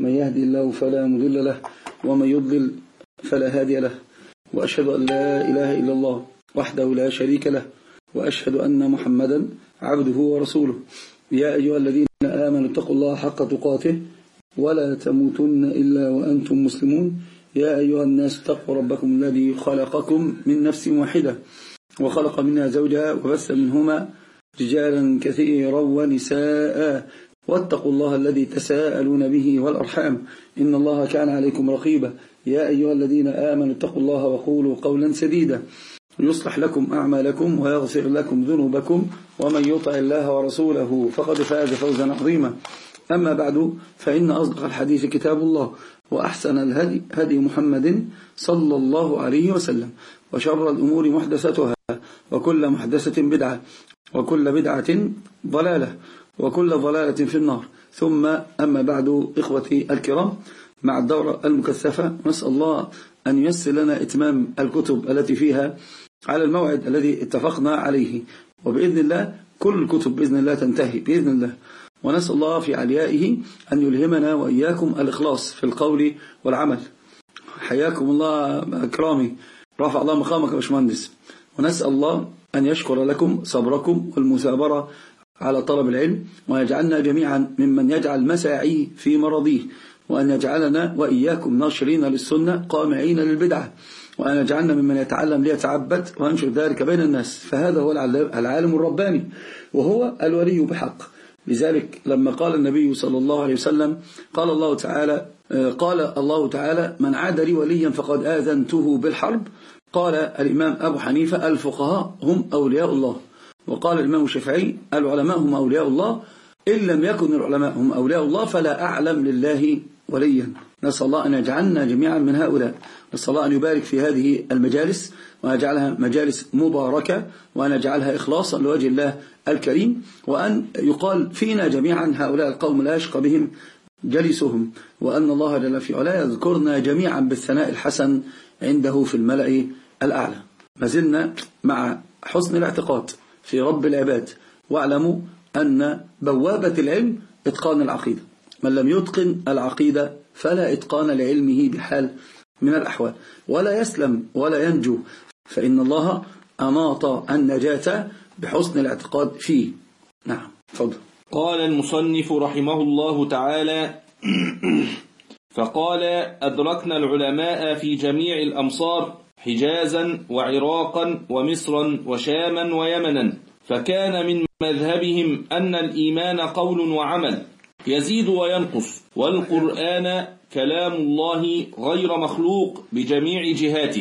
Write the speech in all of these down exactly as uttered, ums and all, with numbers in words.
من يهدي الله فلا مضل له ومن يضلل فلا هادي له، وأشهد أن لا إله إلا الله وحده لا شريك له، وأشهد أن محمدا عبده ورسوله. يا أيها الذين آمنوا اتقوا الله حق تقاته ولا تموتن إلا وأنتم مسلمون. يا أيها الناس اتقوا ربكم الذي خلقكم من نفس واحدة وخلق منها زوجها وبث منهما رجالا كثيرا ونساء، واتقوا الله الذي تساءلون به والأرحام إن الله كان عليكم رقيبا. يا أيها الذين آمنوا اتقوا الله وقولوا قولا سديدا يصلح لكم أعمالكم ويغفر لكم ذنوبكم، ومن يطع الله ورسوله فقد فاز فوزا عظيما. أما بعد، فإن أصدق الحديث كتاب الله، وأحسن الهدي هدي محمد صلى الله عليه وسلم، وشر الأمور محدثتها، وكل محدثة بدعة، وكل بدعة ضلالة، وكل ضلالة في النار. ثم أما بعد، إخوتي الكرام، مع الدورة المكثفة نسأل الله أن ييسر لنا إتمام الكتب التي فيها على الموعد الذي اتفقنا عليه، وبإذن الله كل الكتب بإذن الله تنتهي بإذن الله، ونسأل الله في عليائه أن يلهمنا وإياكم الإخلاص في القول والعمل. حياكم الله أكرامي، رفع الله مقامك يا باشمهندس. ونسأل الله أن يشكر لكم صبركم والمثابرة على طلب العلم، ويجعلنا جميعا ممن يجعل مساعيه في مرضيه، وأن يجعلنا وإياكم ناشرين للسنة قامعين للبدعة، وأن يجعلنا ممن يتعلم ليتعبد وينشر ذلك بين الناس، فهذا هو العالم الرباني وهو الولي بحق. لذلك لما قال النبي صلى الله عليه وسلم قال الله تعالى قال الله تعالى من عاد لي وليا فقد آذنته بالحرب. قال الإمام أبو حنيفة الفقهاء هم أولياء الله، وقال الإمام الشافعي العلماء هم أولياء الله، إن لم يكن العلماء هم أولياء الله فلا أعلم لله وليا. نسأل الله أن يجعلنا جميعا من هؤلاء، نسأل الله أن يبارك في هذه المجالس وأن يجعلها مجالس مباركة، وأن يجعلها إخلاصا لوجه الله الكريم، وأن يقال فينا جميعا هؤلاء القوم لا يشقى بهم جلسهم، وأن الله جل في علاه يذكرنا جميعا بالثناء الحسن عنده في الملأ الأعلى. ما زلنا مع حسن الاعتقاد في رب العباد، واعلموا أن بوابة العلم إتقان العقيدة، من لم يتقن العقيدة فلا إتقان لعلمه بحال من الأحوال، ولا يسلم ولا ينجو، فإن الله أناط النجاة بحسن الاعتقاد فيه. نعم، فضل. قال المصنف رحمه الله تعالى فقال أدركنا العلماء في جميع الأمصار حجازا وعراقا ومصرا وشاما ويمنا، فكان من مذهبهم أن الإيمان قول وعمل يزيد وينقص، والقرآن كلام الله غير مخلوق بجميع جهاته،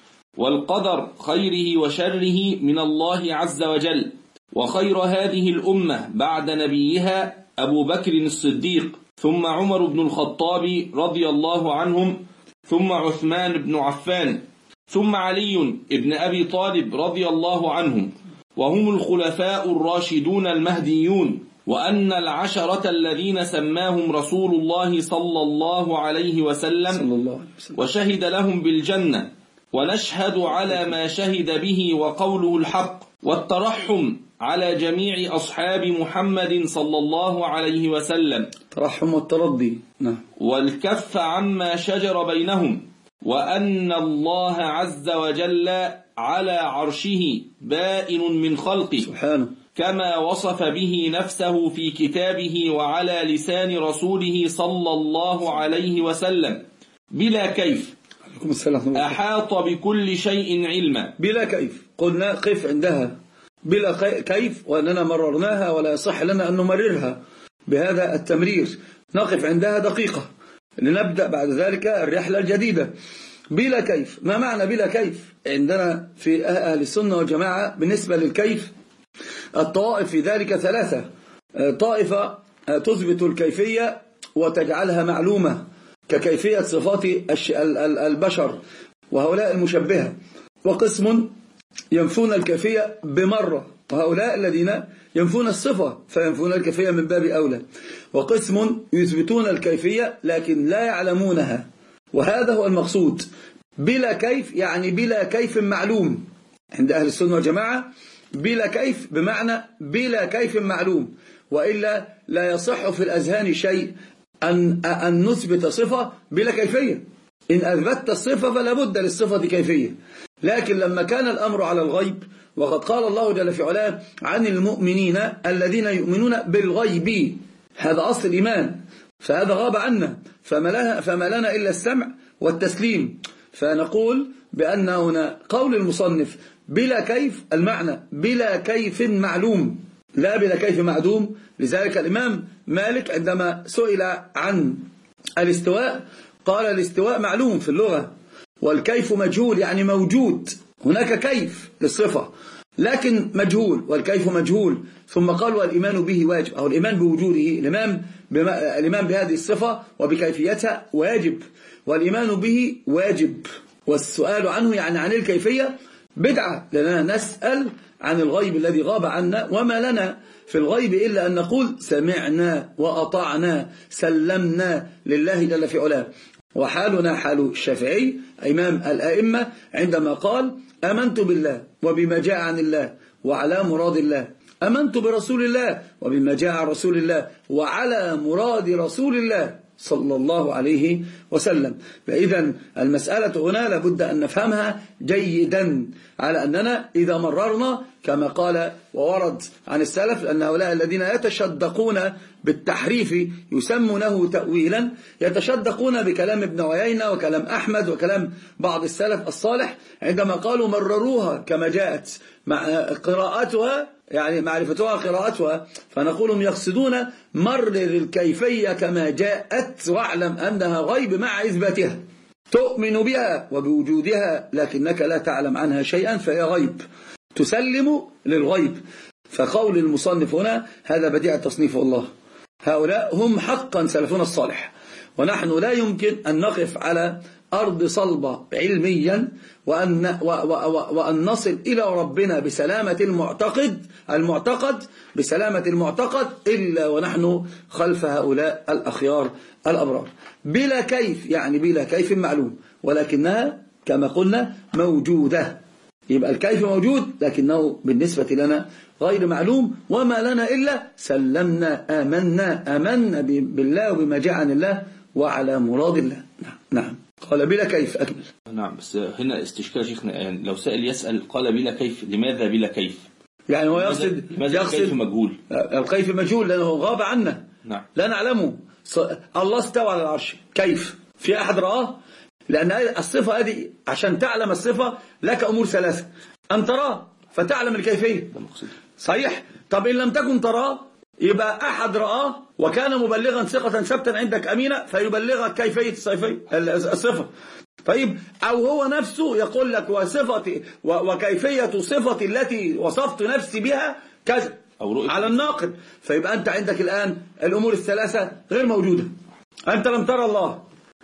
والقدر خيره وشره من الله عز وجل، وخير هذه الأمة بعد نبيها أبو بكر الصديق، ثم عمر بن الخطاب رضي الله عنهم، ثم عثمان بن عفان، ثم علي بن أبي طالب رضي الله عنهم، وهم الخلفاء الراشدون المهديون، وأن العشرة الذين سماهم رسول الله صلى الله عليه وسلم وشهد لهم بالجنة، ونشهد على ما شهد به وقوله الحق، والترحم على جميع أصحاب محمد صلى الله عليه وسلم، ترحم والترضي، نعم، والكف عما شجر بينهم، وأن الله عز وجل على عرشه بائن من خلقه سبحانه، كما وصف به نفسه في كتابه وعلى لسان رسوله صلى الله عليه وسلم بلا كيف، أحاط بكل شيء علما. بلا كيف قلنا قف عندها بلا كيف، وأننا مررناها ولا يصح لنا أن نمررها بهذا التمرير، نقف عندها دقيقة لنبدأ بعد ذلك الرحلة الجديدة. بلا كيف، ما معنى بلا كيف؟ عندنا في أهل السنة والجماعة بالنسبة للكيف الطوائف في ذلك ثلاثة. طائفة تثبت الكيفية وتجعلها معلومة ككيفية صفات البشر، وهؤلاء المشبهة، وقسم ينفون الكيفية بمرة، وهؤلاء الذين ينفون الصفة فينفون الكيفية من باب أولى، وقسم يثبتون الكيفية لكن لا يعلمونها، وهذا هو المقصود. بلا كيف يعني بلا كيف معلوم عند أهل السنة والجماعة. بلا كيف بمعنى بلا كيف معلوم، وإلا لا يصح في الأذهان شيء أن, أن نثبت صفة بلا كيفية. إن أثبتت الصفة فلا بد للصفة كيفية. لكن لما كان الأمر على الغيب، وقد قال الله جل في علاه عن المؤمنين الذين يؤمنون بالغيب، هذا أصل الإيمان، فهذا غاب عنا، فما, فما لنا إلا السمع والتسليم. فنقول بأن هنا قول المصنف بلا كيف، المعنى بلا كيف معلوم لا بلا كيف معدوم. لذلك الإمام مالك عندما سئل عن الاستواء قال الاستواء معلوم في اللغة، والكيف مجهول يعني موجود، هناك كيف للصفة لكن مجهول، والكيف مجهول. ثم قال والإيمان به واجب، أو الإيمان بوجوده، الإيمان, الإيمان بهذه الصفة وبكيفيتها واجب، والإيمان به واجب، والسؤال عنه يعني عن الكيفية بدعة، لأننا نسأل عن الغيب الذي غاب عنا، وما لنا في الغيب إلا أن نقول سمعنا وأطعنا سلمنا لله جل في علاه. وحالنا حال الشافعي إمام الأئمة عندما قال آمنت بالله وبما جاء عن الله وعلى مراد الله، آمنت برسول الله وبما جاء عن رسول الله وعلى مراد رسول الله صلى الله عليه وسلم. فإذا المسألة هنا لابد أن نفهمها جيدا، على أننا إذا مررنا كما قال وورد عن السلف أن هؤلاء الذين يتشدقون بالتحريف يسمونه تأويلا، يتشدقون بكلام ابن عيينة وكلام أحمد وكلام بعض السلف الصالح عندما قالوا مرروها كما جاءت مع قراءتها، يعني معرفتها قراءتها، فنقولهم يقصدون مرر الكيفية كما جاءت واعلم أنها غيب مع إثباتها، تؤمن بها وبوجودها لكنك لا تعلم عنها شيئا فهي غيب، تسلم للغيب. فقول المصنف هنا هذا بديع التصنيف، والله هؤلاء هم حقا سلفنا الصالح، ونحن لا يمكن أن نقف على أرض صلبة علميا وأن, وأن نصل إلى ربنا بسلامة المعتقد المعتقد بسلامة المعتقد إلا ونحن خلف هؤلاء الأخيار الأبرار بلا كيف، يعني بلا كيف معلوم، ولكنها كما قلنا موجودة. يبقى الكيف موجود لكنه بالنسبة لنا غير معلوم، وما لنا إلا سلمنا آمنا آمنا بالله وبما جاء عن الله وعلى مراد الله. نعم, نعم. قال بلا كيف أكمل. نعم، بس هنا استشكال شيخنا، يعني لو سأل يسأل قال بلا كيف، لماذا بلا كيف؟ يعني هو يقصد يقصد الكيف مجهول، الكيف مجهول لأنه غاب عنا. نعم. لا نعلمه. الله استوى على العرش، كيف؟ في أحد رآه؟ لأن الصفة هذه عشان تعلم الصفة لك أمور ثلاثة، أن تراه فتعلم الكيفية، صحيح؟ طب إن لم تكن تراه يبقى أحد رآه وكان مبلغا ثقة ثبتا عندك أمينة فيبلغك كيفية الصفة. طيب أو هو نفسه يقول لك وصفتي وكيفية صفتي التي وصفت نفسي بها كذا على الناقد، فيبقى أنت عندك الآن الأمور الثلاثة غير موجودة، أنت لم ترى الله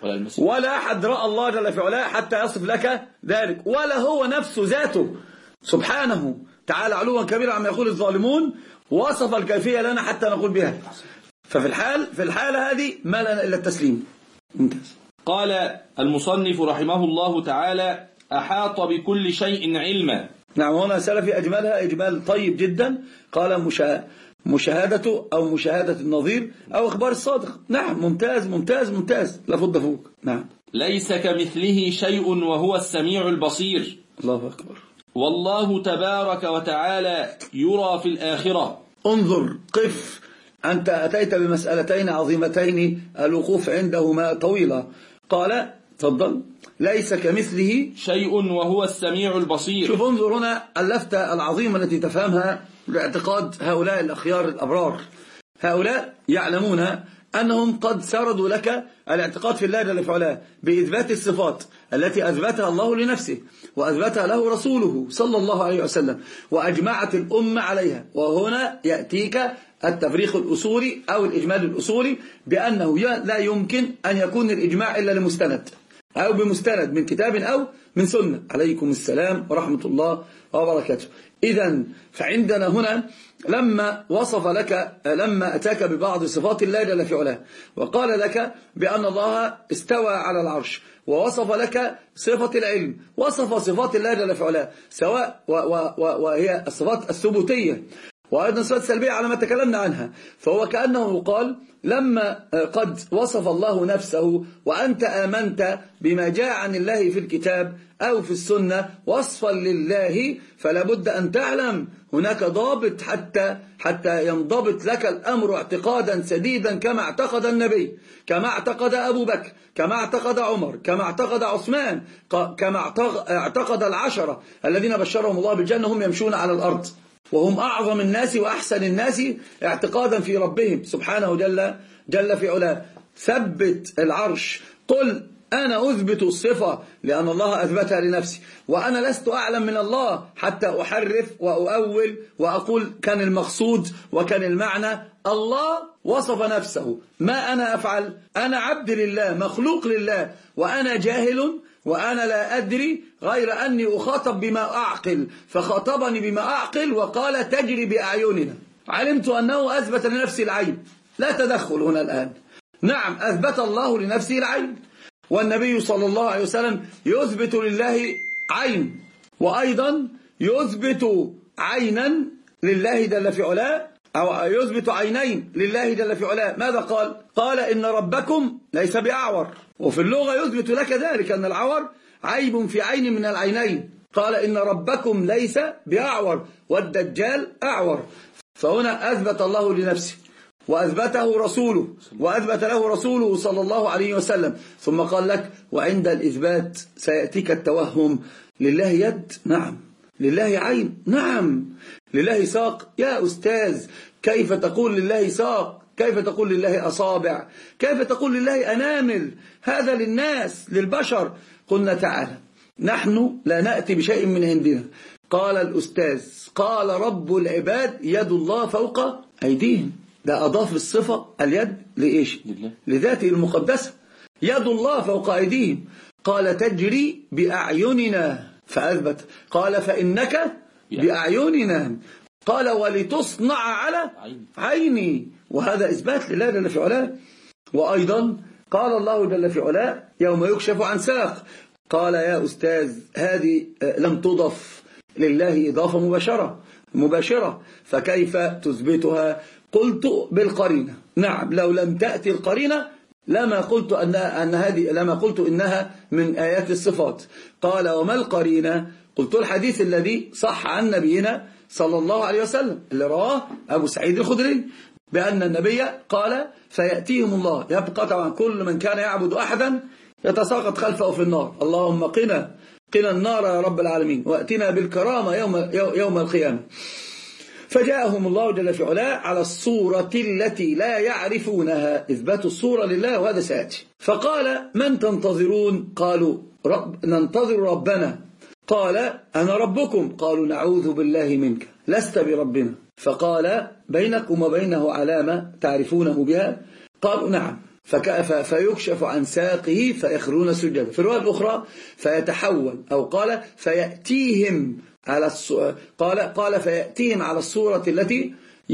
ولا أحد رأى الله جل في علاه حتى يصف لك ذلك، ولا هو نفسه ذاته سبحانه تعالى علوا كبيرا عما يقول الظالمون وصف الكيفية لنا حتى نقول بها. ففي الحال في الحالة هذه ما لنا إلا التسليم. ممتاز. قال المصنف رحمه الله تعالى أحاط بكل شيء علما. نعم، هنا سلفي أجملها إجمال طيب جدا، قال مشا... مشاهدته أو مشاهدة النظير أو إخبار الصادق. نعم، ممتاز ممتاز ممتاز، لا فض فوق. نعم. ليس كمثله شيء وهو السميع البصير. الله أكبر. والله تبارك وتعالى يرى في الآخرة. انظر، قف، أنت أتيت بمسألتين عظيمتين الوقوف عندهما طويلة. قال تفضل ليس كمثله شيء وهو السميع البصير. شوف، انظر هنا اللفتة العظيمة التي تفهمها لاعتقاد هؤلاء الأخيار الأبرار. هؤلاء يعلمون أنهم قد سردوا لك الاعتقاد في الله جل في علاه بإثبات الصفات التي أثبتها الله لنفسه وأثبتها له رسوله صلى الله عليه وسلم وأجمعت الأمة عليها. وهنا يأتيك التفريق الأصولي أو الإجمال الأصولي بأنه لا يمكن أن يكون الإجماع إلا لمستند أو بمستند من كتاب أو من سنة. عليكم السلام ورحمة الله وبركاته. إذن فعندنا هنا لما وصف لك لما أتاك ببعض صفات الله جل في علاه وقال لك بأن الله استوى على العرش ووصف لك صفة العلم، وصف صفات الله جل في علاه سواء وهي الصفات الثبوتية، وأيضا صفات سلبية على ما تكلمنا عنها. فهو كأنه قال لما قد وصف الله نفسه وأنت آمنت بما جاء عن الله في الكتاب أو في السنة وصفا لله، فلا بد أن تعلم هناك ضابط حتى حتى ينضبط لك الأمر اعتقادا سديدا كما اعتقد النبي، كما اعتقد أبو بكر، كما اعتقد عمر، كما اعتقد عثمان، كما اعتقد العشرة الذين بشرهم الله بالجنة هم يمشون على الأرض وهم أعظم الناس وأحسن الناس اعتقادا في ربهم سبحانه جل, جل في علاه. ثبت العرش، قل أنا أثبت الصفة لأن الله أثبتها لنفسي، وأنا لست أعلم من الله حتى أحرف وأؤول وأقول كان المقصود وكان المعنى. الله وصف نفسه، ما أنا أفعل؟ أنا عبد لله مخلوق لله وأنا جاهل وأنا لا أدري غير أني أخاطب بما أعقل، فخاطبني بما أعقل وقال تجري بأعيننا. علمت أنه أثبت لنفسه العين، لا تدخل هنا الآن. نعم أثبت الله لنفسه العين، والنبي صلى الله عليه وسلم يثبت لله عين، وأيضا يثبت عينا لله جل في علاه، أو يثبت عينين لله جل في علاه. ماذا قال؟ قال إن ربكم ليس بأعور، وفي اللغة يثبت لك ذلك أن العور عيب في عين من العينين. قال إن ربكم ليس بأعور والدجال أعور. فهنا أثبت الله لنفسه وأثبته رسوله وأثبت له رسوله صلى الله عليه وسلم. ثم قال لك وعند الإثبات سيأتيك التوهم. لله يد؟ نعم. لله عين؟ نعم. لله ساق؟ يا أستاذ كيف تقول لله ساق؟ كيف تقول لله أصابع؟ كيف تقول لله أنامل؟ هذا للناس للبشر. قلنا تعالى نحن لا نأتي بشيء من عندنا. قال الأستاذ قال رب العباد يد الله فوق أيديهم، ده أضاف الصفة اليد لإيش؟ لذاته المقدسة. يد الله فوق أيديهم. قال تجري بأعيننا فأثبت. قال فإنك بأعيننا. قال ولتصنع على عيني، وهذا إثبات لله جل في علاه. وأيضا قال الله جل في علاه يوم يكشف عن ساق. قال يا أستاذ هذه لم تضف لله إضافة مباشرة مباشرة فكيف تثبتها؟ قلت بالقرينة. نعم لو لم تأتي القرينة لما قلت أن أن هذه لما قلت إنها من آيات الصفات. قال وما القرينة؟ قلت الحديث الذي صح عن نبينا صلى الله عليه وسلم اللي رواه أبو سعيد الخدري بأن النبي قال فيأتيهم الله، يبقى طبعا كل من كان يعبد أحدا يتساقط خلفه في النار. اللهم قنا قنا النار يا رب العالمين وأتنا بالكرامة يوم, يوم القيامة. فجاءهم الله جل في علاه على الصورة التي لا يعرفونها، إثبات الصورة لله وهذا سيأتي. فقال من تنتظرون؟ قالوا رب ننتظر ربنا. قال أنا ربكم. قالوا نعوذ بالله منك لست بربنا. فقال بينكم وبينه علامة تعرفونه بها؟ قالوا نعم. فيكشف عن ساقه فيخرون سجدا. في الرواية الأخرى فيتحول، أو قال فيأتيهم على قال قال فيأتيهم على الصورة التي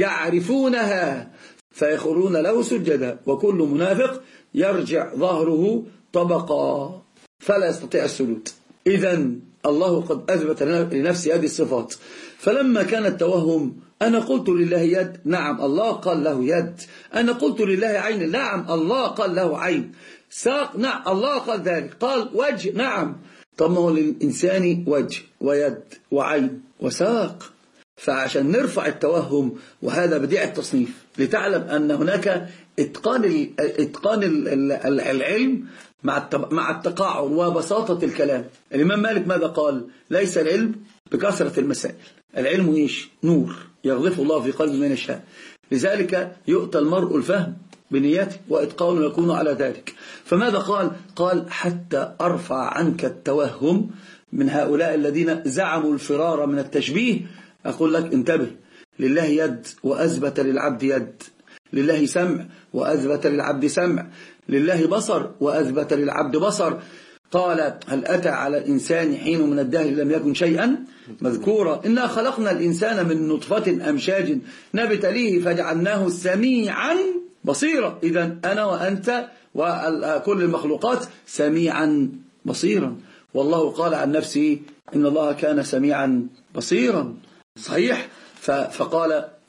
يعرفونها فيخرون له سجدا. وكل منافق يرجع ظهره طبقا فلا يستطيع السجود. إذن الله قد أثبت لنفسه هذه الصفات. فلما كان التوهم أنا قلت لله يد، نعم الله قال له يد. أنا قلت لله عين، نعم الله قال له عين. ساق، نعم الله قال ذلك. قال وجه، نعم. طب ما هو للإنسان وجه ويد وعين وساق. فعشان نرفع التوهم، وهذا بديع التصنيف، لتعلم أن هناك إتقان إتقان العلم مع التقاعد وبساطة الكلام. الإمام مالك ماذا قال؟ ليس العلم بكثرة المسائل، العلم إيش؟ نور يغلفه الله في قلب من يشاء. لذلك يؤتى المرء الفهم بنيته وإتقانه يكون على ذلك. فماذا قال؟ قال حتى أرفع عنك التوهم من هؤلاء الذين زعموا الفرار من التشبيه. أقول لك انتبه، لله يد وأثبت للعبد يد، لله سمع وأثبت للعبد سمع، لله بصر وأثبت للعبد بصر. قال هل أتى على الإنسان حين من الدهر لم يكن شيئا مذكورا. إنا خلقنا الإنسان من نطفة أمشاج نبتليه فجعلناه سميعا بصيرا. إذن أنا وأنت وكل المخلوقات سميعا بصيرا. والله قال عن نفسه إن الله كان سميعا بصيرا. صحيح. فقال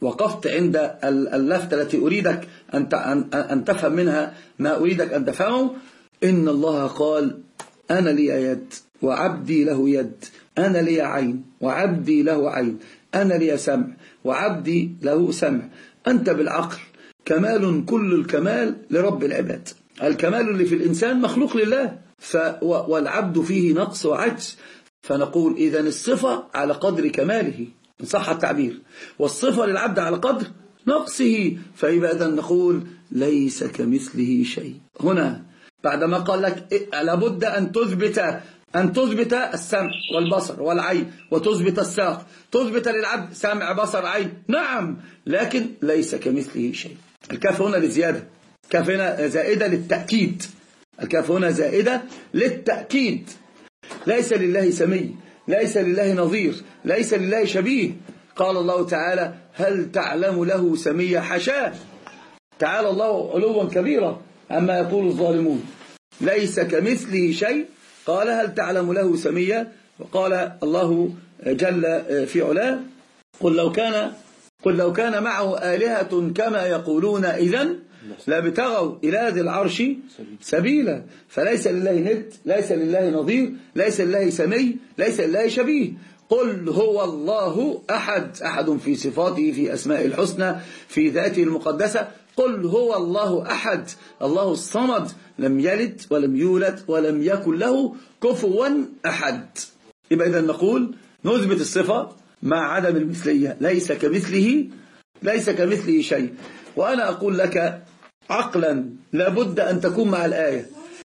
وقفت عند اللفتة التي أريدك أن تفهم منها ما أريدك أن تفهمه. إن الله قال أنا لي يد وعبدي له يد، أنا لي عين وعبدي له عين، أنا لي سمع وعبدي له سمع. أنت بالعقل كمال كل الكمال لرب العباد. الكمال اللي في الإنسان مخلوق لله، ف والعبد فيه نقص وعجز، فنقول إذن الصفة على قدر كماله إن صح التعبير، والصفة للعبد على قدر نقصه، فيبقى إذن نقول ليس كمثله شيء. هنا بعدما قال لك لابد أن تثبت أن تثبت السمع والبصر والعين، وتثبت الساق، تثبت للعبد سمع بصر عين، نعم، لكن ليس كمثله شيء. الكاف هنا للزيادة، الكاف هنا زائدة للتأكيد، الكاف هنا زائدة للتأكيد. ليس لله سمي، ليس لله نظير، ليس لله شبيه. قال الله تعالى هل تعلم له سميا؟ حشاه، تعالى الله علوا كبيرا عما يقول الظالمون. ليس كمثله شيء، قال هل تعلم له سميا. وقال الله جل في علاه قل لو كان قل لو كان معه آلهة كما يقولون إذن لابتغوا إلى ذي العرش سبيلا. فليس لله ند، ليس لله نظير، ليس لله سمي، ليس لله شبيه. قل هو الله أحد، أحد في صفاته، في أسماء الحسنى، في ذاته المقدسة. قل هو الله أحد، الله الصمد، لم يلد ولم يولد ولم يكن له كفوا أحد. يبقى إذا نقول نثبت الصفة مع عدم المثلية، ليس كمثله ليس كمثله شيء. وأنا أقول لك عقلا لابد أن تكون مع الآية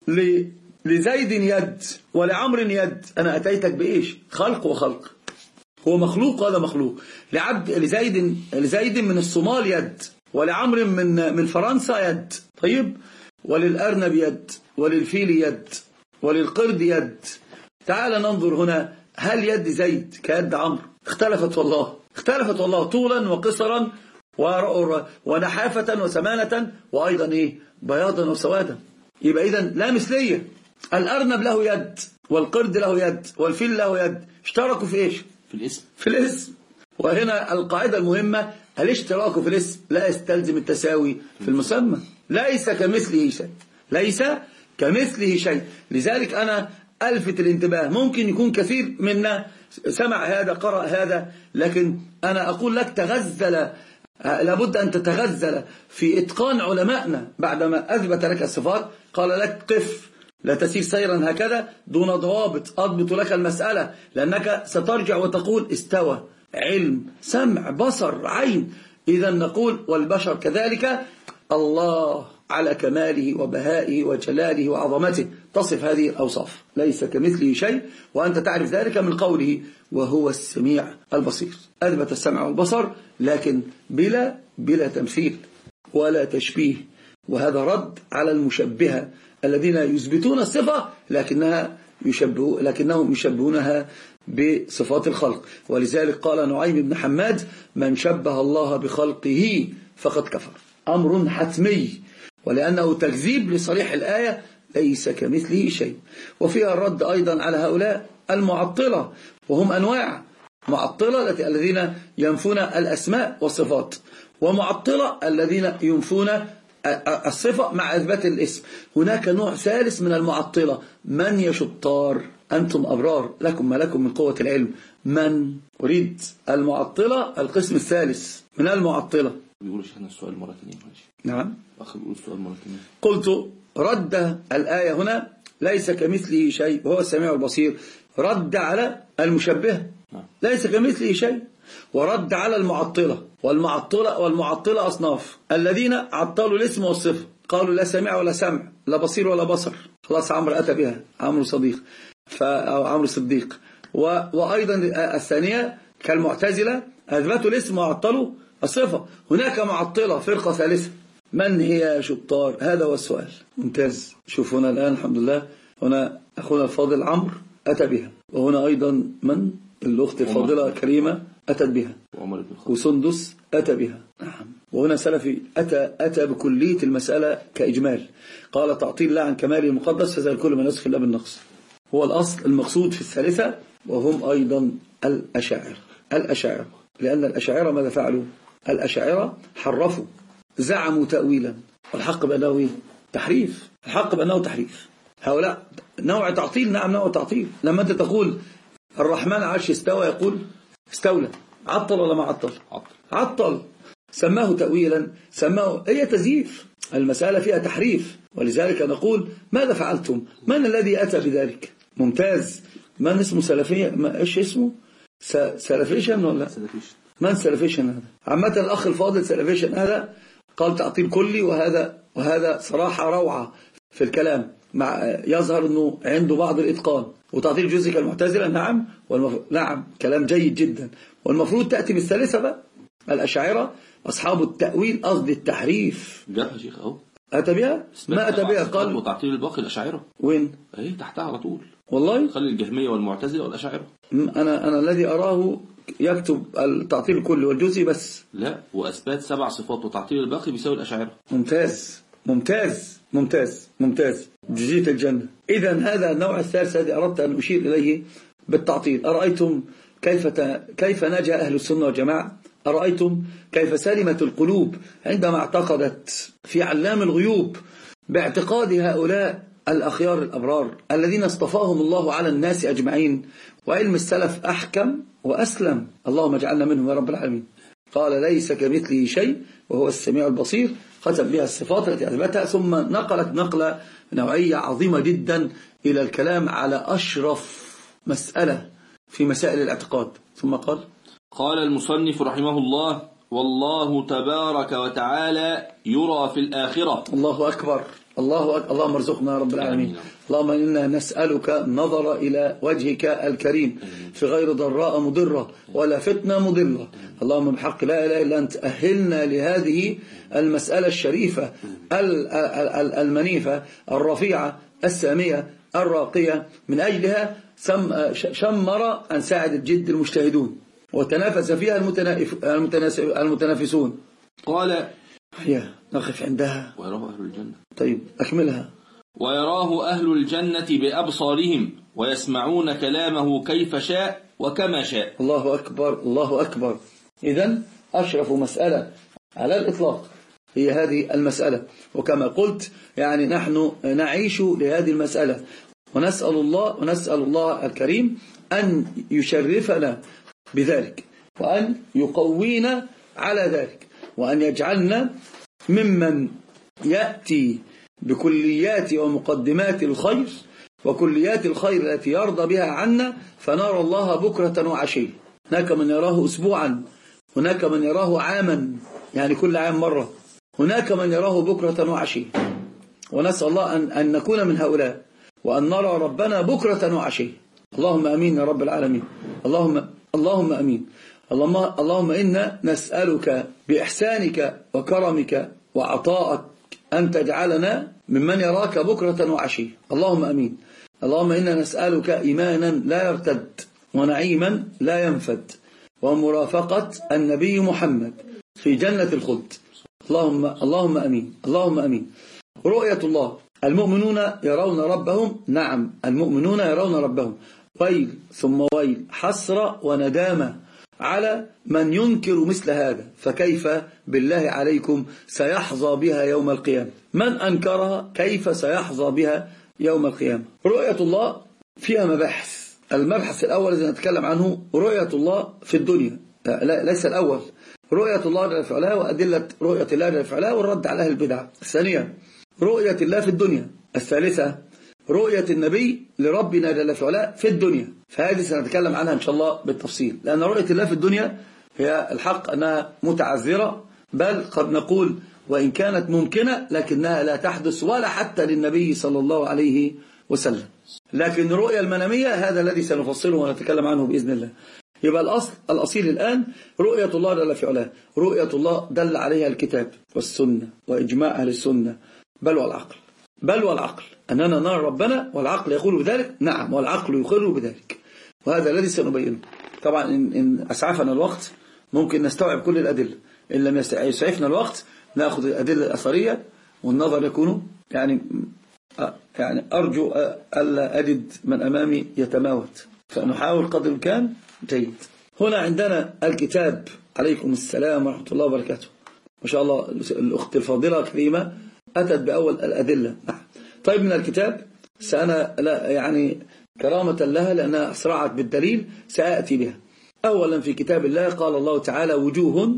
لزيد يد ولعمر يد. أنا أتيتك بإيش؟ خلق وخلق، هو مخلوق وهذا مخلوق. لعبد لزيد لزيد من الصومال يد، ولعمر من من فرنسا يد، طيب، وللأرنب يد، وللفيل يد، وللقرد يد. تعال ننظر هنا، هل يد زيد كيد عمرو؟ اختلفت والله، اختلفت والله، طولا وقصرا ونحافة وسمانة، وأيضا إيه؟ بياضا وسوادا. يبقى إذن لا مثلية. الأرنب له يد، والقرد له يد، والفيل له يد، اشتركوا في إيش؟ في الاسم. في الاسم. وهنا القاعدة المهمة، الاشتراك في الاسم لا يستلزم التساوي في المسمى. ليس كمثله شيء، ليس كمثله شيء. لذلك أنا ألفت الانتباه، ممكن يكون كثير منا سمع هذا، قرأ هذا، لكن أنا أقول لك تغزل، لابد أن تتغزل في إتقان علمائنا. بعدما أثبت لك الصفات قال لك قف، لا تسير سيرا هكذا دون ضوابط، أضبط لك المسألة، لأنك سترجع وتقول استوى، علم، سمع، بصر، عين. إذا نقول والبشر كذلك. الله على كماله وبهائه وجلاله وعظمته تصف هذه الأوصاف، ليس كمثله شيء، وأنت تعرف ذلك من قوله وهو السميع البصير. أثبت السمع والبصر لكن بلا بلا تمثيل ولا تشبيه. وهذا رد على المشبهة الذين يثبتون الصفة لكنها يشبه لكنهم يشبهونها بصفات الخلق. ولذلك قال نعيم بن حماد من شبه الله بخلقه فقد كفر، أمر حتمي، ولأنه تكذيب لصريح الآية ليس كمثله شيء. وفيها الرد أيضا على هؤلاء المعطلة، وهم أنواع: معطلة الذين ينفون الأسماء والصفات، ومعطلة الذين ينفون الصفة مع إثبات الاسم. هناك نوع ثالث من المعطلة، من يشطار أنتم أبرار لكم ما لكم من قوة العلم. من أريد المعطلة القسم الثالث من المعطلة. بيقولوا شيخنا السؤال مرة ثانية. نعم، أخي بيقول السؤال مرة ثانية. قلت رد الآية هنا ليس كمثله شيء وهو السميع البصير، رد على المشبه ليس كمثله شيء، ورد على المعطلة. والمعطلة والمعطلة أصناف: الذين عطلوا الاسم والصفة، قالوا لا سمع ولا سمع، لا بصير ولا بصر. خلاص عمرو أتى بها، عمرو صديق أو عمرو صديق. وأيضا الثانية كالمعتزلة أثبتوا الاسم وعطلوا الصفة. هناك معطلة فرقة ثالثة، من هي شطار؟ هذا هو السؤال. ممتاز. شوف هنا الآن الحمد لله، هنا أخونا الفاضل عمرو أتى بها، وهنا أيضا من الأخت الفاضلة كريمة أتت بها، وسندس أتى بها. نعم. وهنا سلفي أتى أتى بكلية المسألة كإجمال، قال تعطيل الله عن كماله المقدس فزال كل من يصف الله بالنقص. هو الأصل المقصود في الثالثة، وهم أيضا الأشاعرة. الأشاعرة لأن الأشاعرة ماذا فعلوا؟ الأشاعرة حرفوا زعموا تأويلا، والحق بأنه تحريف، الحق بأنه تحريف. هؤلاء نوع تعطيل، نعم نوع تعطيل. لما أنت تقول الرحمن عرش استوى، يقول استولى، عطل ولا ما عطل؟ عطل, عطل. سماه تأويلا، سماه هي تزييف، المسألة فيها تحريف. ولذلك نقول ماذا فعلتم؟ من الذي أتى بذلك؟ ممتاز. من اسمه سلفية؟ ما إيش اسمه؟ سلفيشن ولا سلفيشن؟ من سلفيشن هذا؟ عامة الأخ الفاضل سلفيشن هذا قال تعطيل كلي، وهذا وهذا صراحة روعة في الكلام، مع يظهر أنه عنده بعض الإتقان. وتعطيل جزء كالمعتزلة، نعم والمف... نعم كلام جيد جدا. والمفروض تأتي بالثالثة بقى، الأشاعرة أصحاب التأويل قصد التحريف. لا يا شيخ أهو أتى بها، ما أتى بها قال وتعطيل الباقي الأشاعرة. وين؟ أيه تحتها على طول والله. خلي الجهمية والمعتزلة والأشاعرة. أنا أنا الذي أراه يكتب التعطيل الكلي والجزئي بس. لا، وأثبات سبع صفات وتعطيل الباقي بيساوي الأشاعرة. ممتاز ممتاز ممتاز ممتاز، جزيت الجنة. إذن هذا النوع الثالث الذي أردت أن أشير إليه بالتعطيل. أرأيتم كيف كيف نجا أهل السنة والجماعة؟ أرأيتم كيف سلمت القلوب عندما اعتقدت في علام الغيوب باعتقاد هؤلاء الأخيار الأبرار الذين اصطفاهم الله على الناس أجمعين، وعلم السلف أحكم وأسلم. اللهم اجعلنا منهم يا رب العالمين. قال ليس كمثله شيء وهو السميع البصير، ختم بها الصفات التي أثبتها، ثم نقلت نقلة نوعية عظيمة جدا إلى الكلام على أشرف مسألة في مسائل الاعتقاد. ثم قال قال المصنف رحمه الله: والله تبارك وتعالى يرى في الآخرة. الله أكبر، الله أكبر. اللهم ارزقنا يا رب العالمين. اللهم إنا نسألك النظر إلى وجهك الكريم في غير ضراء مضرة ولا فتنة مضلة. اللهم بحق لا إله إلا أنت أهلنا لهذه المسألة الشريفة المنيفة الرفيعة السامية الراقية، من أجلها شمر أن ساعد الجد المجتهدون وتنافس فيها المتنافسون. قال يا نقف عندها. ويراه أهل الجنة. طيب أكملها. ويراه أهل الجنة بأبصارهم ويسمعون كلامه كيف شاء وكما شاء. الله أكبر الله أكبر. إذن أشرف مسألة على الإطلاق هي هذه المسألة، وكما قلت يعني نحن نعيش لهذه المسألة، ونسأل الله ونسأل الله الكريم أن يشرفنا بذلك، وأن يقوينا على ذلك، وأن يجعلنا ممن يأتي بكليات ومقدمات الخير وكليات الخير التي يرضى بها عنا، فنرى الله بكرة وعشية. هناك من يراه أسبوعا، هناك من يراه عاما، يعني كل عام مرة، هناك من يراه بكرة وعشية. ونسأل الله أن, أن نكون من هؤلاء، وأن نرى ربنا بكرة وعشية. اللهم أمين يا رب العالمين. اللهم اللهم أمين. اللهم, اللهم إنا نسألك بإحسانك وكرمك وعطائك أن تجعلنا ممن يراك بكرة وعشية. اللهم أمين. اللهم إنا نسألك إيمانا لا يرتد، ونعيما لا ينفد، ومرافقة النبي محمد في جنة الخلد. اللهم اللهم أمين. اللهم أمين. رؤية الله. المؤمنون يرون ربهم، نعم المؤمنون يرون ربهم. ويل ثم ويل، حسرة وندامة على من ينكر مثل هذا، فكيف بالله عليكم سيحظى بها يوم القيامة؟ من أنكرها كيف سيحظى بها يوم القيامة؟ رؤية الله فيها مباحث. المبحث الأول الذي نتكلم عنه رؤية الله في الدنيا، لا ليس الأول، رؤية الله جل في علاه وأدلة رؤية الله جل في علاه والرد على أهل البدع. الثانية رؤية الله في الدنيا. الثالثة رؤية النبي لربنا جل في علاه في الدنيا. فهذه سنتكلم عنها إن شاء الله بالتفصيل، لأن رؤية الله في الدنيا هي الحق أنها متعذرة، بل قد نقول وإن كانت ممكنة لكنها لا تحدث ولا حتى للنبي صلى الله عليه وسلم. لكن رؤية المنامية هذا الذي سنفصله ونتكلم عنه بإذن الله. يبقى الأصل الأصيل الآن رؤية الله جل في علاه. رؤية الله دل عليها الكتاب والسنة وإجماع أهل السنة، بل والعقل، بل والعقل أننا نرى ربنا، والعقل يقول بذلك، نعم والعقل يقر بذلك، وهذا الذي سنبينه. طبعا إن, إن أسعفنا الوقت ممكن نستوعب كل الأدلة، إن لم يسعفنا الوقت نأخذ الأدلة الأثرية والنظر يكون يعني يعني أرجو ألا أجد من أمامي يتماوت، فنحاول قدر الإمكان. جيد. هنا عندنا الكتاب عليكم السلام ورحمة الله وبركاته. ما شاء الله الأخت الفاضلة كريمة أتت بأول الأدلة. طيب من الكتاب سأنا لا يعني كرامة لها لأنها أسرعت بالدليل سأأتي بها. أولا في كتاب الله قال الله تعالى وجوه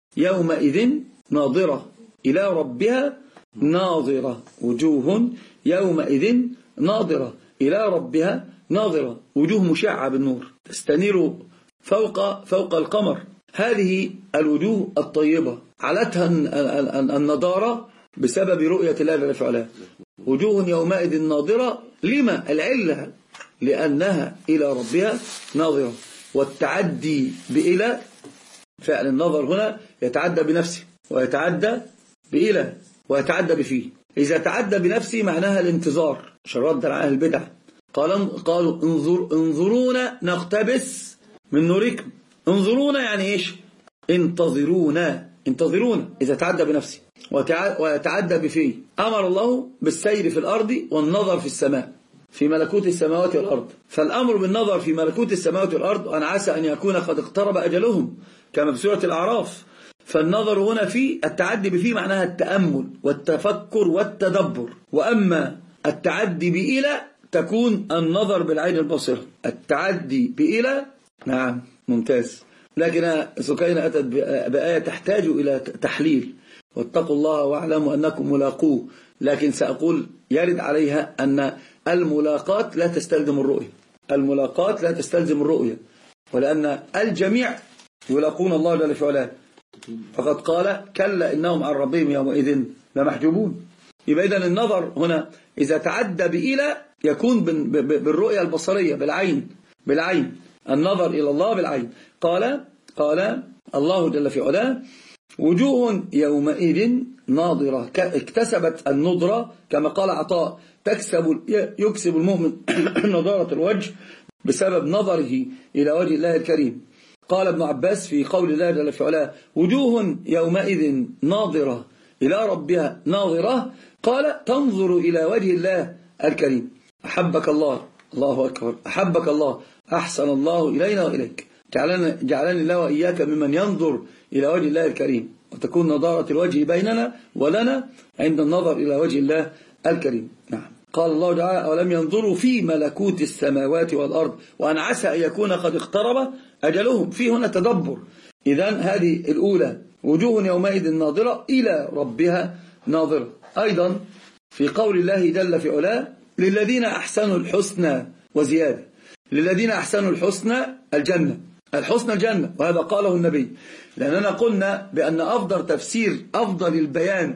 يومئذ ناظرة إلى ربها ناظرة. وجوه يومئذ ناظرة إلى ربها ناظرة. وجوه مشعة بالنور تستنير فوق فوق القمر. هذه الوجوه الطيبة علتها النضارة بسبب رؤية الله جل وعلا. وجوه يومئذ ناظرة. لما؟ العلة لأنها إلى ربها ناظرة. والتعدي بإلى فعل النظر هنا يتعدى بنفسه ويتعدى بإلى ويتعدى بفيه. إذا تعدى بنفسه معناها الانتظار عشان رد على أهل البدع. قالوا انظر انظرونا نقتبس من نوركم. انظرونا يعني إيش؟ انتظرونا انتظرونا. إذا تعدى بنفسه ويتعدى بفيه. أمر الله بالسير في الأرض والنظر في السماء في ملكوت السماوات والأرض. فالأمر بالنظر في ملكوت السماوات والأرض أن عسى أن يكون قد اقترب أجلهم كما في سورة الأعراف. فالنظر هنا في التعدي بفيه معناها التأمل والتفكر والتدبر. وأما التعدي بإلى تكون النظر بالعين البصيرة. التعدي بإلى نعم ممتاز. لكن سكينة أتت بآية تحتاج إلى تحليل واتقوا الله واعلموا أنكم ملاقوه. لكن سأقول يرد عليها أن الملاقات لا تستلزم الرؤية. الملاقات لا تستلزم الرؤية ولأن الجميع يلاقون الله جل وعلا. فقد قال كلا إنهم عن ربهم يومئذ لمحجوبون. يبقى إذن النظر هنا إذا تعدى بإلى يكون بالرؤية البصرية بالعين بالعين النظر إلى الله بالعين. قال قال الله جل وعلا وجوه يومئذ ناظرة اكتسبت النضرة كما قال عطاء تكسب يكسب المؤمن نضارة الوجه بسبب نظره إلى وجه الله الكريم. قال ابن عباس في قول الله جل وعلا وجوه يومئذ ناظرة إلى ربها ناظرة قال تنظر إلى وجه الله الكريم. أحبك الله. الله أكبر. أحبك الله. أحسن الله إلينا وإليك. جعلنا جعلني الله وإياك ممن ينظر إلى وجه الله الكريم وتكون نضارة الوجه بيننا ولنا عند النظر إلى وجه الله الكريم. نعم. قال الله تعالى أولم ينظروا في ملكوت السماوات والأرض وأن عسى أن يكون قد اقترب أجلهم. في هنا تدبر. إذن هذه الأولى وجوه يومئذ ناظرة إلى ربها ناظرة. أيضا في قول الله جل في علاه للذين أحسنوا الحسنى وزيادة. للذين أحسنوا الحسنى الجنة. الحسنى الجنة. وهذا قاله النبي لأننا قلنا بأن أفضل تفسير أفضل البيان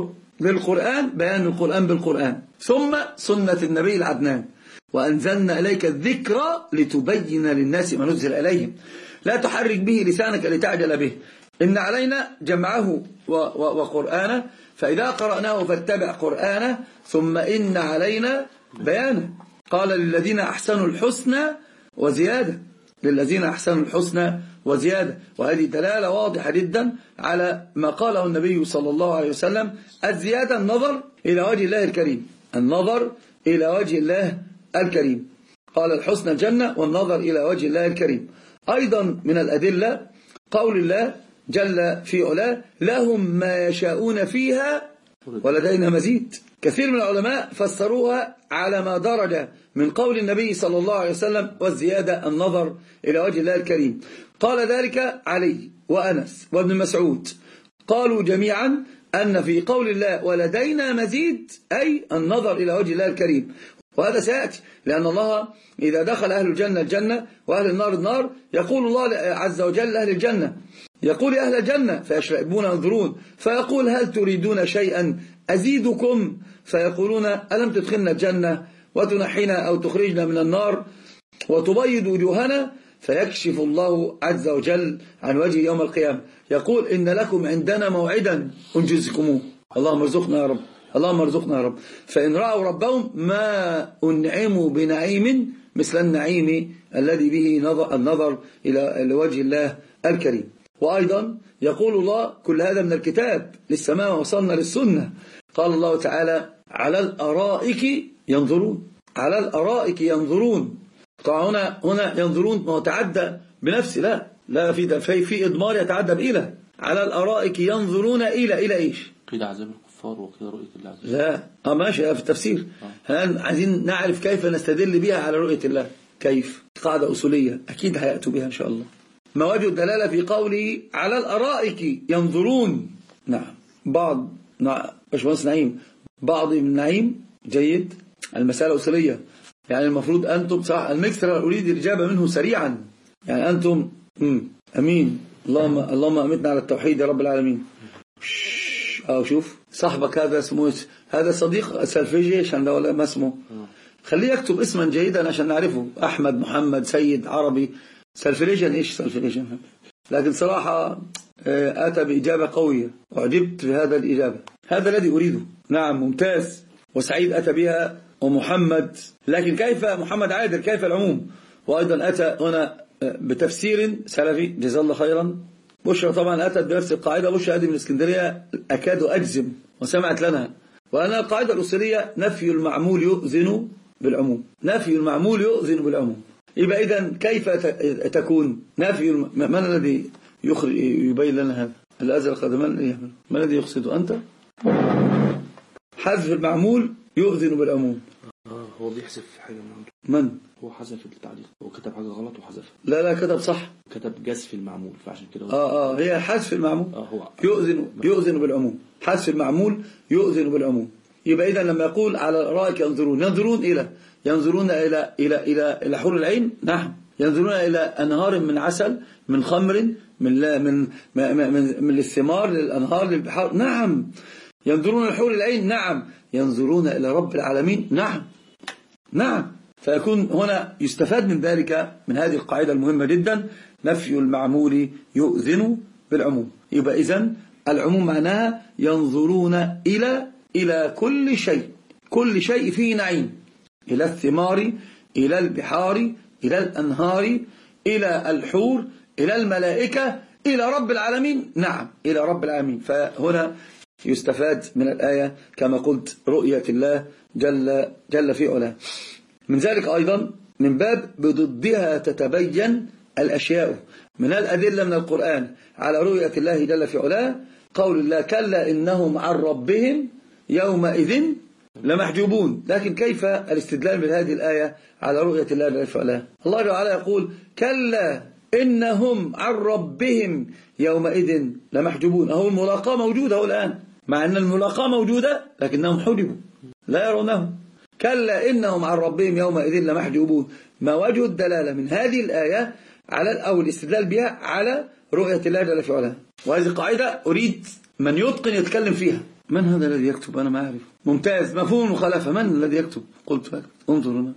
للقرآن بيان القرآن بالقرآن ثم سنة النبي العدنان. وأنزلنا إليك الذكر لتبين للناس ما نزل إليهم لا تحرك به لسانك لتعجل به إن علينا جمعه وقرآنه فإذا قرأناه فاتبع قرآنه ثم إن علينا بيانه. قال للذين أحسنوا الحسنى وزيادة. للذين أحسنوا الحسنى وزيادة. وهذه دلالة واضحة جدا على ما قاله النبي صلى الله عليه وسلم الزيادة النظر إلى وجه الله الكريم. النظر إلى وجه الله الكريم. قال الحسنى الجنة والنظر إلى وجه الله الكريم. أيضا من الأدلة قول الله جل في علاه لهم ما يشاءون فيها ولدينا مزيد. كثير من العلماء فسروها على ما درج من قول النبي صلى الله عليه وسلم والزيادة النظر إلى وجه الله الكريم. قال ذلك علي وأنس وابن مسعود قالوا جميعا أن في قول الله ولدينا مزيد أي النظر إلى وجه الله الكريم. وهذا سيأتي لأن الله إذا دخل أهل الجنة الجنة وأهل النار النار يقول الله عز وجل أهل الجنة يقول أهل الجنة فيشربون ينظرون فيقول هل تريدون شيئا أزيدكم فيقولون ألم تدخلنا الجنة وتنحينا أو تخرجنا من النار وتبيض وجوهنا فيكشف الله عز وجل عن وجه يوم القيامة يقول إن لكم عندنا موعدا أنجزكموه. اللهم ارزقنا يا رب. اللهم ارزقنا يا رب. فإن رأوا ربهم ما أنعموا بنعيم مثل النعيم الذي به النظر إلى وجه الله الكريم. وأيضا يقول الله كل هذا من الكتاب للسماء وصلنا للسنة. قال الله تعالى على الأرائك ينظرون. على الأرائك ينظرون. طبعا هنا هنا ينظرون ما تعدى بنفسه لا لا في في في إضمار يتعدى بإلى. على الأرائك ينظرون إلى إلى إيش؟ قيل عذاب الكفار وقيل رؤية الله عز وجل. لا اه ماشي في التفسير. الآن عايزين نعرف كيف نستدل بها على رؤية الله. كيف؟ قاعدة أصولية أكيد هيأتوا بها إن شاء الله. ما وجه الدلالة في قوله على الأرائك ينظرون؟ نعم بعض نعم باشمهندس نعيم بعض من نعيم جيد. المسألة أصولية يعني المفروض أنتم صح. المكسر أريد الإجابة منه سريعا. يعني أنتم مم. أمين اللهم اللهم أمتنا على التوحيد يا رب العالمين. أو شوف صاحبك هذا اسمه هذا صديق سلفيجي عشان ده ولا ما اسمه خليه يكتب اسما جيدا عشان نعرفه. أحمد محمد سيد عربي سلفيجيا إيش سلفيجيا. لكن صراحة أتى بإجابة قوية وعجبت بهذا الإجابة. هذا الذي أريده. نعم ممتاز وسعيد أتى بها ومحمد. لكن كيف محمد عادل كيف العموم؟ وأيضا أتى هنا بتفسير سلفي جزاه الله خيرا. بشرى طبعا أتت بنفس القاعدة. بشرى هذه من اسكندرية أكاد أجزم وسمعت لنا. وأن القاعدة الأصولية نفي المعمول يؤذن بالعموم. نفي المعمول يؤذن بالعموم. يبقى إذن كيف تكون نفي الم... من الذي يخرج يبين لنا هذا الأزرق هذا من من الذي يقصده أنت؟ حذف المعمول يؤذن بالعموم. آه هو بيحذف حاجة من عنده. من؟ هو حذف التعليق. هو كتب حاجة غلط وحذفها. لا لا كتب صح. كتب جذف المعمول فعشان كده. آه آه هي حذف المعمول آه هو يؤذن يؤذن بالعموم. حذف المعمول يؤذن بالعموم. يبقى إذا لما يقول على الأرائك ينظرون ينظرون إلى ينظرون إلى إلى إلى إلى حور العين. نعم ينظرون إلى أنهار من عسل من خمر من لا من من من, من الثمار للأنهار للبحار. نعم ينظرون إلى حور العين. نعم ينظرون إلى رب العالمين. نعم نعم. فيكون هنا يستفاد من ذلك من هذه القاعدة المهمة جدا نفي المعمول يؤذن بالعموم. يبقى إذن العموم معناها ينظرون إلى إلى كل شيء. كل شيء فيه نعيم. إلى الثمار إلى البحار إلى الأنهار إلى الحور إلى الملائكة إلى رب العالمين. نعم إلى رب العالمين. فهنا يستفاد من الآية كما قلت رؤية الله جل, جل في علاه. من ذلك أيضا من باب بضدها تتبين الأشياء. من الأدلة من القرآن على رؤية الله جل في علاه قول الله كلا إنهم عن ربهم يومئذ لمحجوبون. لكن كيف الاستدلال بهذه الآية على رؤية الله جل في علاه؟ الله تعالى يقول كلا إنهم عن ربهم يومئذ لمحجوبون. أهو الملاقاة موجودة الآن مع أن الملاقاة موجودة لكنهم حجبوا لا يرونه. كلا إنهم عن ربهم يومئذ لمحجوبون. ما وجه الدلالة من هذه الآية على أو الاستدلال بها على رؤية الله جل في علاه؟ وهذه قاعدة أريد من يتقن يتكلم فيها. من هذا الذي يكتب؟ أنا ما أعرف. ممتاز. مفهوم المخالفة. من الذي يكتب؟ قلت لك انظر هنا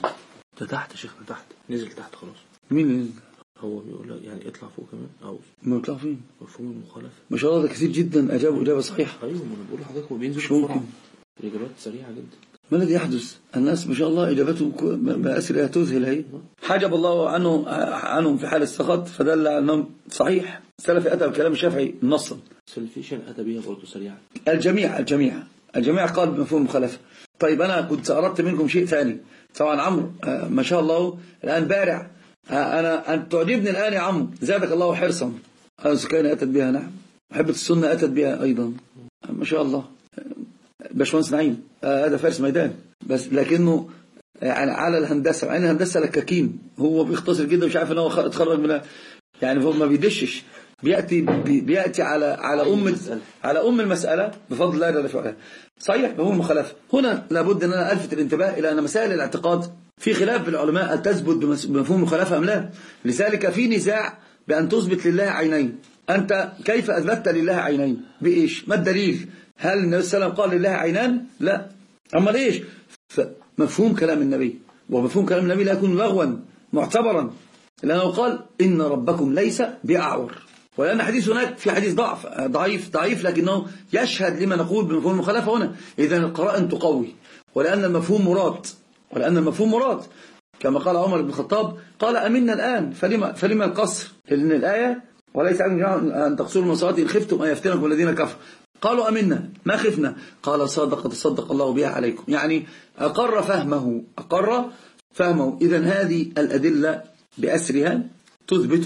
تحت شيخ تحت نزل تحت خلاص. مين اللي نزل؟ هو بيقول يعني اطلع فوق كمان أو ما يطلع فين؟ مفهوم المخالفة. ما شاء الله ده كثير جدا أجابوا إجابة صحيحة. أيوة ما أنا بقول لحضرتك هو بينزل بسرعة. الإجابات سريعة جدا. ما الذي يحدث؟ الناس ما شاء الله إجابته بأسئلة تذهل. هي حجب الله عنه عنهم في حال السخط فدل على أنهم صحيح. السلفي أتى بكلام الشافعي نصا. سلفيشن أتى بها برضه سريعا. الجميع الجميع الجميع قال بمفهوم المخالفة. طيب أنا كنت أردت منكم شيء ثاني. طبعا عمرو ما شاء الله الآن بارع. أنا أن تعجبني الآن يا عمرو زادك الله حرصا. السكان أتت بها. نعم محبة السنة أتت بها أيضا ما شاء الله. باشمهندس نعيم هذا فارس ميدان بس لكنه يعني على الهندسة مع ان الهندسة لكاكين. هو بيختصر جدا مش عارف ان هو اتخرج منها يعني هو ما بيدشش بيأتي بيأتي على على أم على أم المسألة بفضل الله جل وعلا. صحيح مفهوم المخالفة. هنا لابد أن أنا ألفت الانتباه إلى أن مسائل الاعتقاد في خلاف بالعلماء هل تثبت بمفهوم المخالفة أم لا. لذلك في نزاع بأن تثبت لله عينين. أنت كيف أثبتت لله عينين بإيش؟ ما الدليل؟ هل النبي صلى الله عليه وسلم قال لله عينان؟ لا. أما ليش؟ فمفهوم كلام النبي ومفهوم كلام النبي لا يكون لغوا معتبرا لأنه قال إن ربكم ليس بأعور. ولأن حديث هناك في حديث ضعف ضعيف ضعيف لكنه يشهد لما نقول بمفهوم المخالفة هنا. إذا القرائن تقوي ولأن المفهوم مراد ولأن المفهوم مراد كما قال عمر بن الخطاب قال أمنا الآن فلما فلما القصر لأن الآية وليس عليكم أن تقصروا من صلاتي إن خفتم أن يفتنكم الذين كفروا. قالوا أمنا ما خفنا. قال صدق تصدق الله بها عليكم. يعني أقر فهمه أقر فهمه. إذن هذه الأدلة بأسرها تثبت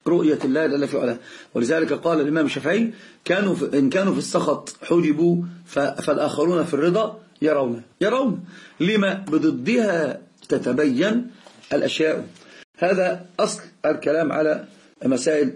رؤية الله جل في علاه. ولذلك قال الإمام الشافعي كانوا في إن كانوا في السخط حجبوا فالآخرون في الرضا يرون يرون لما بضدها تتبين الأشياء. هذا أصل الكلام على مسائل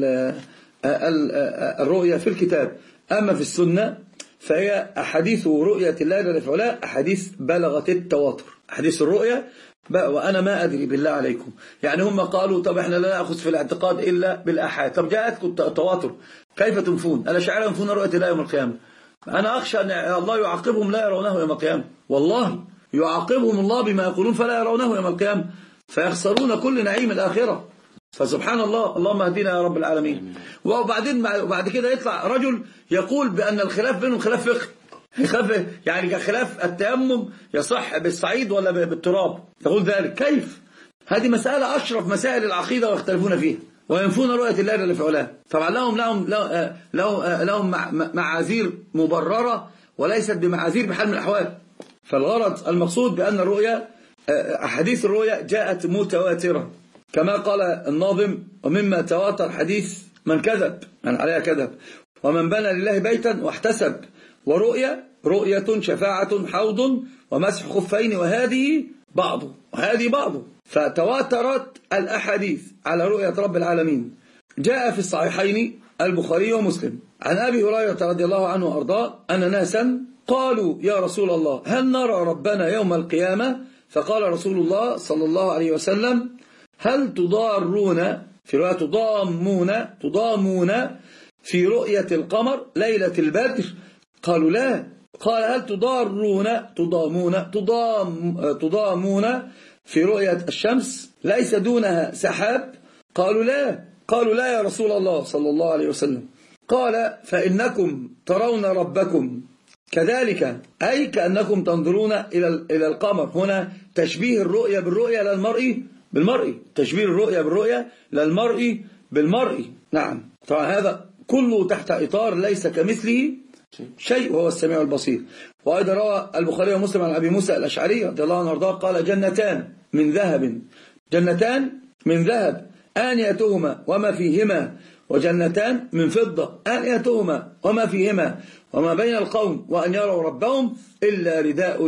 الرؤية في الكتاب. أما في السنة فهي أحاديث رؤية الله جل في علاه أحاديث بلغت التواتر. أحاديث الرؤية وأنا ما أدري بالله عليكم، يعني هم قالوا طب إحنا لا نأخذ في الاعتقاد إلا بالآحاد. طب جاءتكم التواتر كيف تنفون؟ الأشاعرة ينفون رؤية الله يوم القيامة. أنا أخشى أن الله يعاقبهم لا يرونه يوم القيامة، والله يعاقبهم الله بما يقولون فلا يرونه يوم القيامة، فيخسرون كل نعيم الآخرة. فسبحان الله، اللهم اهدنا يا رب العالمين. وبعدين بعد كده يطلع رجل يقول بأن الخلاف بينهم خلاف فقه، خلاف يعني خلاف التيمم يصح بالصعيد ولا بالتراب، يقول ذلك. كيف؟ هذه مسألة أشرف مسائل العقيدة ويختلفون فيها وينفون رؤية الله جل في علاه. طبعا لهم لهم لهم لهم معاذير مبررة وليست بمعاذير بحال من الأحوال. فالغرض المقصود بأن الرؤية أحاديث الرؤية جاءت متواترة كما قال الناظم: ومما تواتر حديث من كذب من عليها كذب ومن بنى لله بيتا واحتسب، ورؤية رؤية شفاعة حوض ومسح خفين وهذه بعض وهذه بعض. فتواترت الأحاديث على رؤية رب العالمين. جاء في الصحيحين البخاري ومسلم عن أبي هريرة رضي الله عنه وأرضاه أن ناسا قالوا: يا رسول الله، هل نرى ربنا يوم القيامة؟ فقال رسول الله صلى الله عليه وسلم: هل تضارون في رؤية تضامون تضامون في رؤية القمر ليلة البدر؟ قالوا: لا. قال: هل تضارون تضامون تضام تضامون في رؤية الشمس ليس دونها سحاب؟ قالوا: لا. قالوا: لا يا رسول الله صلى الله عليه وسلم. قال: فإنكم ترون ربكم كذلك، أي كأنكم تنظرون إلى إلى القمر. هنا تشبيه الرؤية بالرؤية للمرء بالمرء، تشبيه الرؤية بالرؤية للمرء بالمرء. نعم، طبعا هذا كله تحت إطار ليس كمثله شيء وهو السميع البصير. وأيضا روى البخاري ومسلم عن أبي موسى الأشعري رضي الله عنه وارضاه قال: جنتان من ذهب جنتان من ذهب آنيتهما وما فيهما، وجنتان من فضة آنيتهما وما فيهما، وما بين القوم وأن يروا ربهم إلا رداء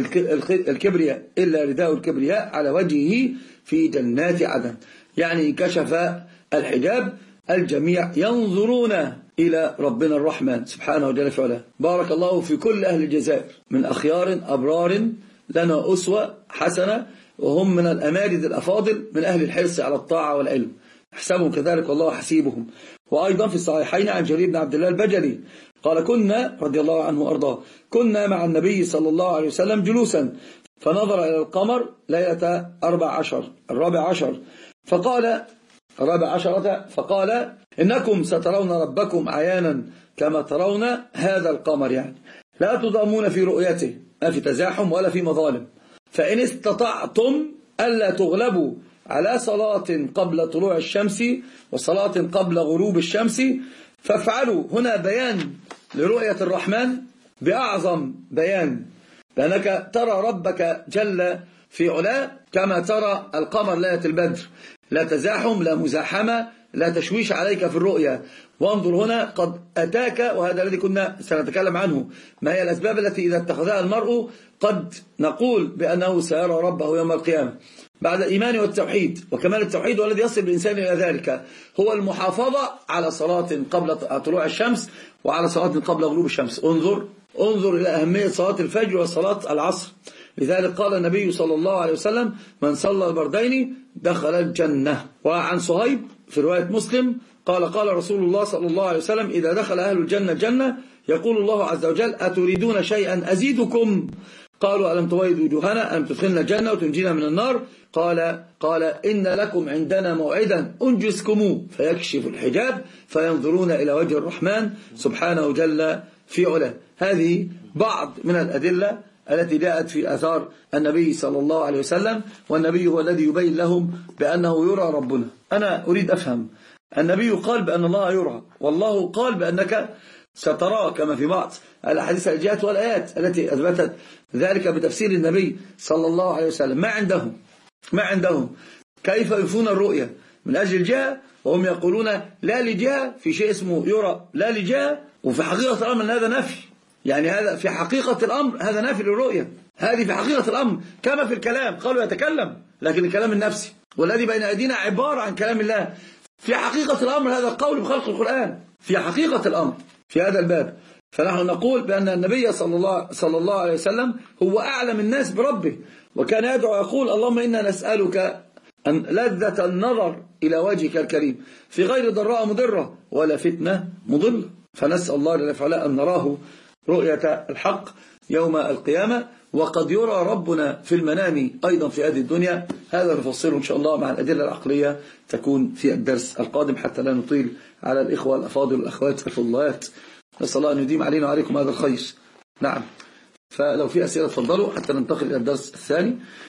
الكبرياء إلا رداء الكبرياء على وجهه في جنات عدن. يعني كشف الحجاب، الجميع ينظرون إلى ربنا الرحمن سبحانه وجل في علاه. بارك الله في كل أهل الجزائر من أخيار أبرار لنا أسوة حسنة، وهم من الأماجد الأفاضل من أهل الحرص على الطاعة والعلم، حسابهم كذلك والله حسيبهم. وأيضا في الصحيحين عن جرير بن عبد الله البجلي قال: كنا رضي الله عنه وأرضاه كنا مع النبي صلى الله عليه وسلم جلوسا فنظر إلى القمر ليلة أربع عشر الرابع عشر فقال الرابع عشرة فقال: إنكم سترون ربكم عيانا كما ترون هذا القمر، يعني لا تضامون في رؤيته، لا في تزاحم ولا في مظالم. فإن استطعتم ألا تغلبوا على صلاة قبل طلوع الشمس وصلاة قبل غروب الشمس فافعلوا. هنا بيان لرؤية الرحمن بأعظم بيان، لأنك ترى ربك جل في علاه كما ترى القمر ليلة البدر، لا تزاحم لا مزاحمة لا تشويش عليك في الرؤية. وانظر هنا قد أتاك، وهذا الذي كنا سنتكلم عنه، ما هي الأسباب التي إذا اتخذها المرء قد نقول بأنه سيرى ربه يوم القيامة. بعد الإيمان والتوحيد وكمال التوحيد، والذي يصل الإنسان إلى ذلك هو المحافظة على صلاة قبل طلوع الشمس وعلى صلاة قبل غروب الشمس. انظر انظر إلى أهمية صلاة الفجر وصلاة العصر. لذلك قال النبي صلى الله عليه وسلم: من صلى البردين دخل الجنة. وعن صهيب في رواية مسلم قال: قال رسول الله صلى الله عليه وسلم: إذا دخل أهل الجنة الجنة يقول الله عز وجل: أتريدون شيئا أزيدكم؟ قالوا: ألم تبيض وجوهنا، ألم تدخلنا الجنة وتنجينا من النار؟ قال قال إن لكم عندنا موعدا أنجزكموه، فيكشف الحجاب فينظرون إلى وجه الرحمن سبحانه جل في علاه. هذه بعض من الأدلة التي جاءت في آثار النبي صلى الله عليه وسلم، والنبي هو الذي يبين لهم بأنه يرى ربنا. أنا أريد أفهم، النبي قال بأن الله يرى، والله قال بأنك سترى، كما في بعض الأحاديث الجاءت والآيات التي أثبتت ذلك بتفسير النبي صلى الله عليه وسلم. ما عندهم ما عندهم كيف يفون الرؤية؟ من أجل الجهة، وهم يقولون لا لجهة في شيء اسمه يرى لا لجهة، وفي حقيقة الأمر أن هذا نفي. يعني هذا في حقيقة الأمر هذا نافي للرؤية، هذه في حقيقة الأمر كما في الكلام، قالوا يتكلم لكن الكلام النفسي والذي بين أيدينا عبارة عن كلام الله. في حقيقة الأمر هذا القول بخلق القرآن في حقيقة الأمر في هذا الباب. فنحن نقول بأن النبي صلى الله, صلى الله عليه وسلم هو أعلم الناس بربه، وكان يدعو يقول اللهم إنا نسألك أن لذة النظر إلى وجهك الكريم في غير ضراء مضرة ولا فتنة مضلة. فنسأل الله جل وعلا أن نراه رؤية الحق يوم القيامة، وقد يرى ربنا في المنام أيضا في هذه الدنيا. هذا نفصله إن شاء الله مع الأدلة العقلية تكون في الدرس القادم حتى لا نطيل على الإخوة الأفاضل والأخوات الفضلات. نسأل الله أن يديم علينا وعليكم هذا الخير. نعم، فلو في أسئلة تفضلوا حتى ننتقل إلى الدرس الثاني.